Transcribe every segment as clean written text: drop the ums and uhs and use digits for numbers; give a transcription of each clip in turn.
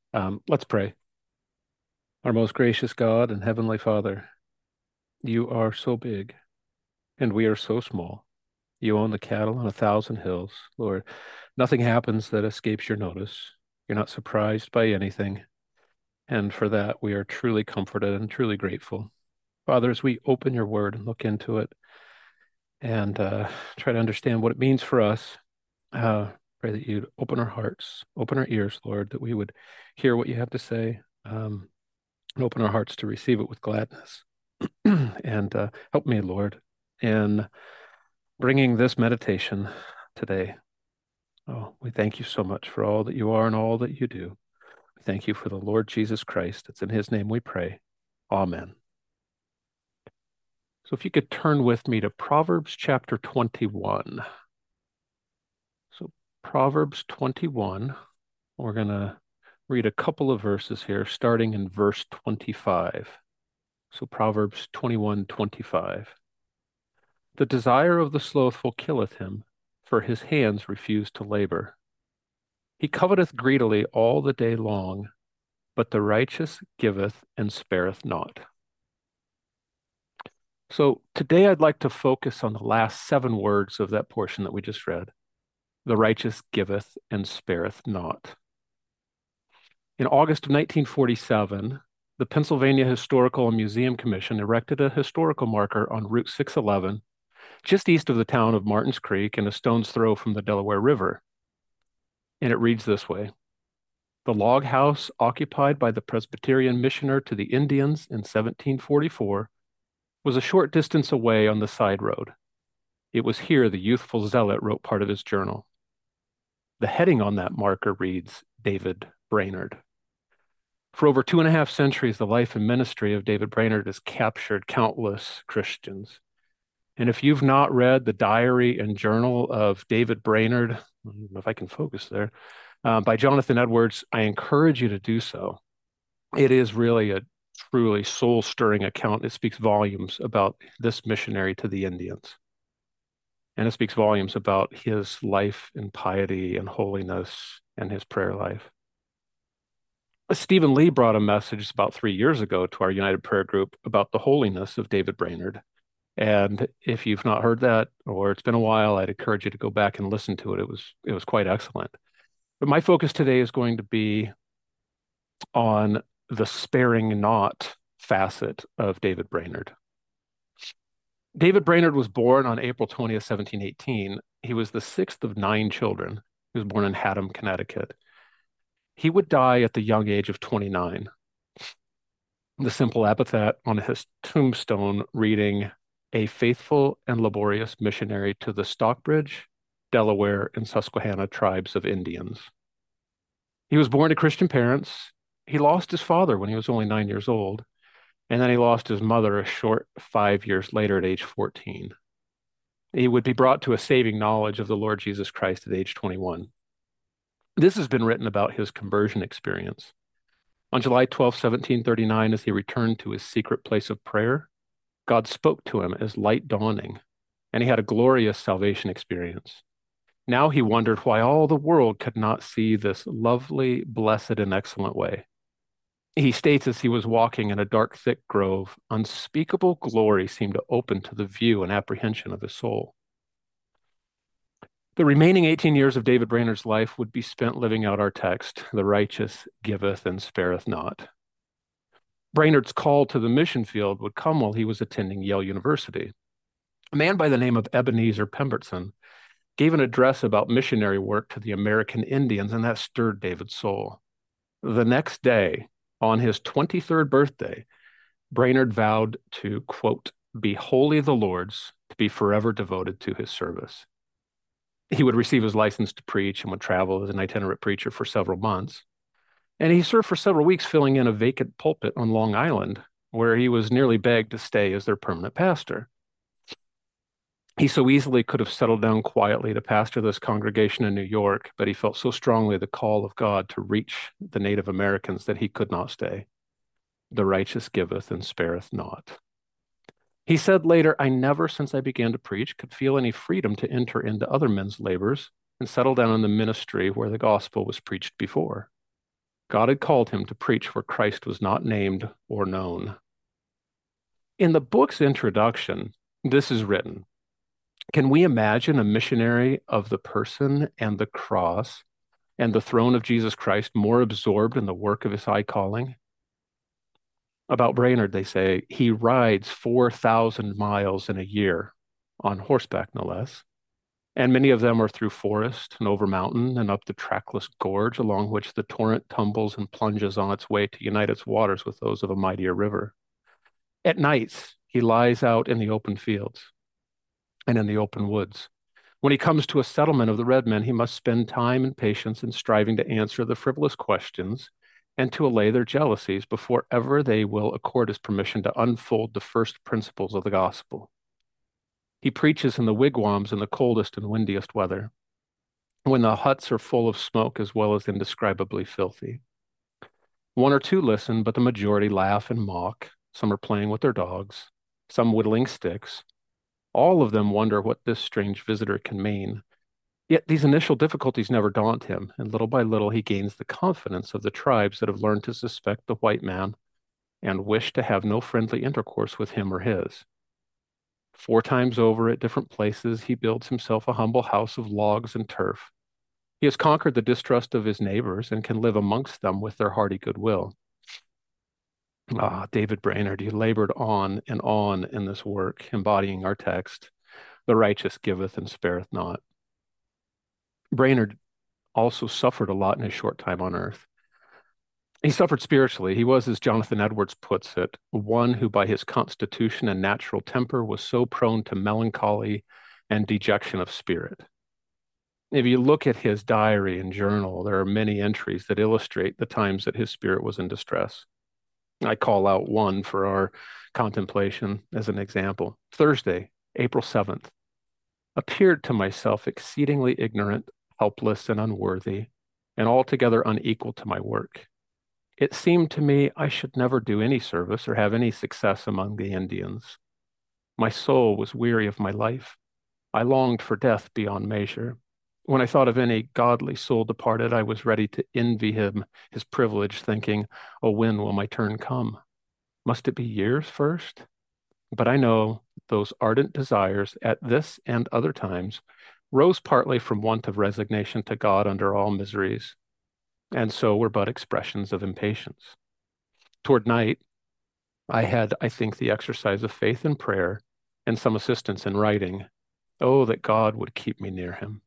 Let's pray. Our most gracious God and Heavenly Father, you are so big and we are so small. You own the cattle on 1,000 hills. Lord, nothing happens that escapes your notice. You're not surprised by anything. And for that, we are truly comforted and truly grateful. Father, as we open your word and look into it and try to understand what it means for us, pray that you'd open our hearts, open our ears, Lord, that we would hear what you have to say. And open our hearts to receive it with gladness. And help me, Lord, in bringing this meditation today. Oh, we thank you so much for all that you are and all that you do. We thank you for the Lord Jesus Christ. It's in his name we pray. Amen. So if you could turn with me to Proverbs chapter 21. So Proverbs 21, we're going to read a couple of verses here, starting in verse 25. So Proverbs 21:25. The desire of the slothful killeth him, for his hands refuse to labor. He coveteth greedily all the day long, but the righteous giveth and spareth not. So today I'd like to focus on the last 7 words of that portion that we just read. The righteous giveth and spareth not. In August of 1947, the Pennsylvania Historical and Museum Commission erected a historical marker on Route 611 just east of the town of Martins Creek and a stone's throw from the Delaware River. And it reads this way: the log house occupied by the Presbyterian missioner to the Indians in 1744 was a short distance away on the side road. It was here the youthful zealot wrote part of his journal. The heading on that marker reads, David Brainerd. For over 2.5 centuries, the life and ministry of David Brainerd has captured countless Christians. And if you've not read the diary and journal of David Brainerd, I don't know if I can focus there, by Jonathan Edwards, I encourage you to do so. It is really a truly soul-stirring account. It speaks volumes about this missionary to the Indians. And it speaks volumes about his life in piety and holiness and his prayer life. Stephen Lee brought a message about 3 years ago to our United Prayer Group about the holiness of David Brainerd. And if you've not heard that, or it's been a while, I'd encourage you to go back and listen to it. It was quite excellent. But my focus today is going to be on the sparing not facet of David Brainerd. David Brainerd was born on April 20th, 1718. He was the sixth of 9 children. He was born in Haddam, Connecticut. He would die at the young age of 29. The simple epithet on his tombstone reading, a faithful and laborious missionary to the Stockbridge, Delaware, and Susquehanna tribes of Indians. He was born to Christian parents. He lost his father when he was only 9 years old, and then he lost his mother a short 5 years later at age 14. He would be brought to a saving knowledge of the Lord Jesus Christ at age 21. This has been written about his conversion experience. On July 12th, 1739, as he returned to his secret place of prayer, God spoke to him as light dawning, and he had a glorious salvation experience. Now he wondered why all the world could not see this lovely, blessed, and excellent way. He states as he was walking in a dark, thick grove, unspeakable glory seemed to open to the view and apprehension of his soul. The remaining 18 years of David Brainerd's life would be spent living out our text, the righteous giveth and spareth not. Brainerd's call to the mission field would come while he was attending Yale University. A man by the name of Ebenezer Pemberton gave an address about missionary work to the American Indians, and that stirred David's soul. The next day, on his 23rd birthday, Brainerd vowed to, quote, be wholly the Lord's, to be forever devoted to his service. He would receive his license to preach and would travel as an itinerant preacher for several months. And he served for several weeks filling in a vacant pulpit on Long Island, where he was nearly begged to stay as their permanent pastor. He so easily could have settled down quietly to pastor this congregation in New York, but he felt so strongly the call of God to reach the Native Americans that he could not stay. The righteous giveth and spareth not. He said later, I never, since I began to preach, could feel any freedom to enter into other men's labors and settle down in the ministry where the gospel was preached before. God had called him to preach where Christ was not named or known. In the book's introduction, this is written. Can we imagine a missionary of the person and the cross and the throne of Jesus Christ more absorbed in the work of his high calling? About Brainerd, they say he rides 4,000 miles in a year, on horseback, no less. And many of them are through forest and over mountain and up the trackless gorge along which the torrent tumbles and plunges on its way to unite its waters with those of a mightier river. At nights, he lies out in the open fields and in the open woods. When he comes to a settlement of the red men, he must spend time and patience in striving to answer the frivolous questions and to allay their jealousies before ever they will accord his permission to unfold the first principles of the gospel. He preaches in the wigwams in the coldest and windiest weather, when the huts are full of smoke as well as indescribably filthy. One or two listen, but the majority laugh and mock. Some are playing with their dogs, some whittling sticks. All of them wonder what this strange visitor can mean. Yet these initial difficulties never daunt him, and little by little he gains the confidence of the tribes that have learned to suspect the white man and wish to have no friendly intercourse with him or his. 4 times over at different places, he builds himself a humble house of logs and turf. He has conquered the distrust of his neighbors and can live amongst them with their hearty goodwill. Ah, David Brainerd, he labored on and on in this work, embodying our text, the righteous giveth and spareth not. Brainerd also suffered a lot in his short time on earth. He suffered spiritually. He was, as Jonathan Edwards puts it, one who by his constitution and natural temper was so prone to melancholy and dejection of spirit. If you look at his diary and journal, there are many entries that illustrate the times that his spirit was in distress. I call out one for our contemplation as an example. Thursday, April 7th, appeared to myself exceedingly ignorant, helpless, and unworthy, and altogether unequal to my work. It seemed to me I should never do any service or have any success among the Indians. My soul was weary of my life. I longed for death beyond measure. When I thought of any godly soul departed, I was ready to envy him his privilege, thinking, oh, when will my turn come? Must it be years first? But I know those ardent desires at this and other times rose partly from want of resignation to God under all miseries, and so were but expressions of impatience. Toward night, I had, I think, the exercise of faith and prayer and some assistance in writing. Oh, that God would keep me near him.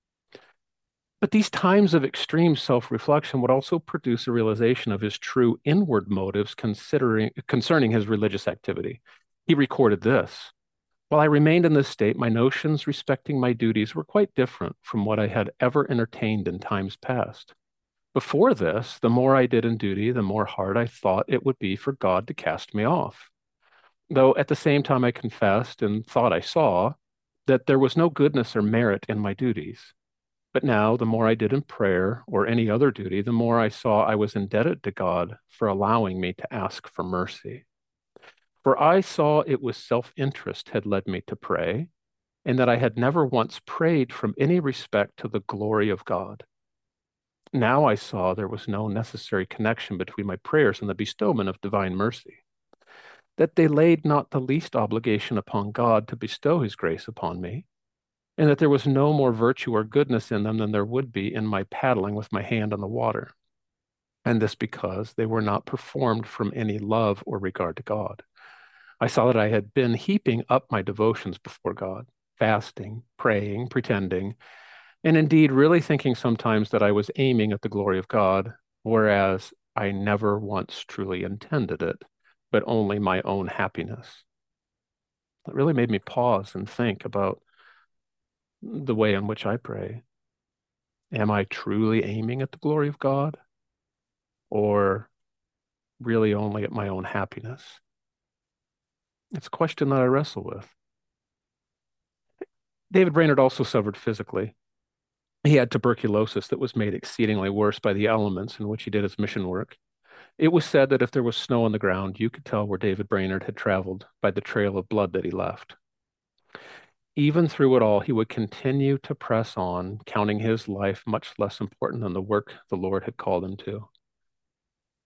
But these times of extreme self-reflection would also produce a realization of his true inward motives concerning his religious activity. He recorded this. While I remained in this state, my notions respecting my duties were quite different from what I had ever entertained in times past. Before this, the more I did in duty, the more hard I thought it would be for God to cast me off. Though at the same time I confessed and thought I saw that there was no goodness or merit in my duties. But now, the more I did in prayer or any other duty, the more I saw I was indebted to God for allowing me to ask for mercy. For I saw it was self-interest had led me to pray, and that I had never once prayed from any respect to the glory of God. Now I saw there was no necessary connection between my prayers and the bestowment of divine mercy, that they laid not the least obligation upon God to bestow his grace upon me, and that there was no more virtue or goodness in them than there would be in my paddling with my hand on the water. And this because they were not performed from any love or regard to God. I saw that I had been heaping up my devotions before God, fasting, praying, pretending, and indeed really thinking sometimes that I was aiming at the glory of God, whereas I never once truly intended it, but only my own happiness. It really made me pause and think about the way in which I pray. Am I truly aiming at the glory of God, or really only at my own happiness? It's a question that I wrestle with. David Brainerd also suffered physically. He had tuberculosis that was made exceedingly worse by the elements in which he did his mission work. It was said that if there was snow on the ground, you could tell where David Brainerd had traveled by the trail of blood that he left. Even through it all, he would continue to press on, counting his life much less important than the work the Lord had called him to.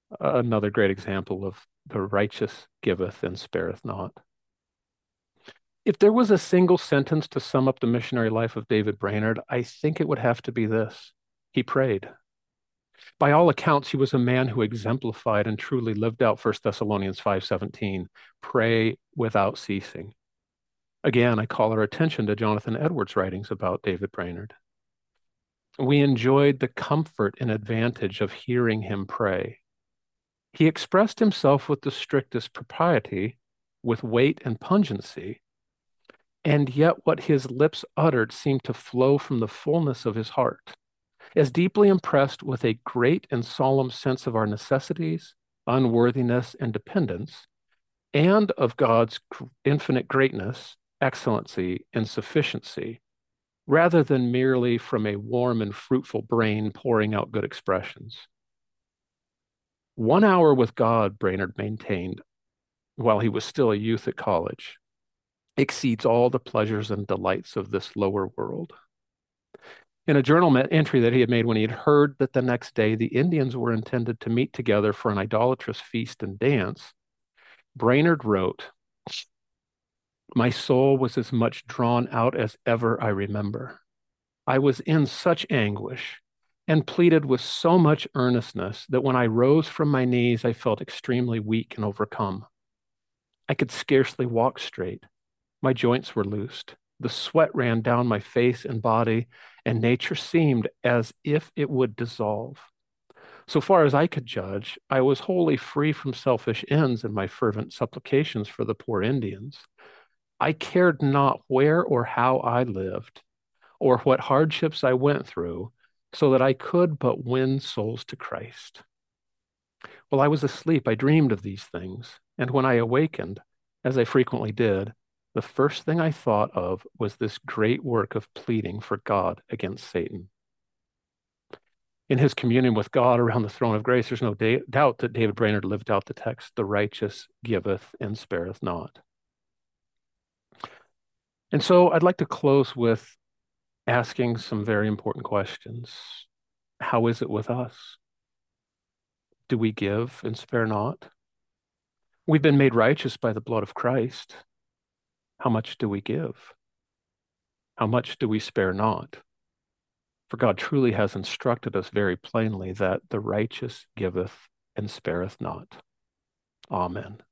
Another great example of the righteous giveth and spareth not. If there was a single sentence to sum up the missionary life of David Brainerd, I think it would have to be this: he prayed. By all accounts, he was a man who exemplified and truly lived out 1 Thessalonians 5:17, pray without ceasing. Again, I call our attention to Jonathan Edwards' writings about David Brainerd. We enjoyed the comfort and advantage of hearing him pray. He expressed himself with the strictest propriety, with weight and pungency, and yet what his lips uttered seemed to flow from the fullness of his heart, as deeply impressed with a great and solemn sense of our necessities, unworthiness, and dependence, and of God's infinite greatness, excellency, and sufficiency, rather than merely from a warm and fruitful brain pouring out good expressions. 1 hour with God, Brainerd maintained, while he was still a youth at college, exceeds all the pleasures and delights of this lower world. In a journal entry that he had made when he had heard that the next day the Indians were intended to meet together for an idolatrous feast and dance, Brainerd wrote, "My soul was as much drawn out as ever I remember. I was in such anguish and pleaded with so much earnestness that when I rose from my knees, I felt extremely weak and overcome. I could scarcely walk straight. My joints were loosed. The sweat ran down my face and body, and nature seemed as if it would dissolve. So far as I could judge, I was wholly free from selfish ends in my fervent supplications for the poor Indians. I cared not where or how I lived, or what hardships I went through, so that I could but win souls to Christ. While I was asleep, I dreamed of these things, and when I awakened, as I frequently did, the first thing I thought of was this great work of pleading for God against Satan." In his communion with God around the throne of grace, there's no doubt that David Brainerd lived out the text, "The righteous giveth and spareth not." And so I'd like to close with asking some very important questions. How is it with us? Do we give and spare not? We've been made righteous by the blood of Christ. How much do we give? How much do we spare not? For God truly has instructed us very plainly that the righteous giveth and spareth not. Amen.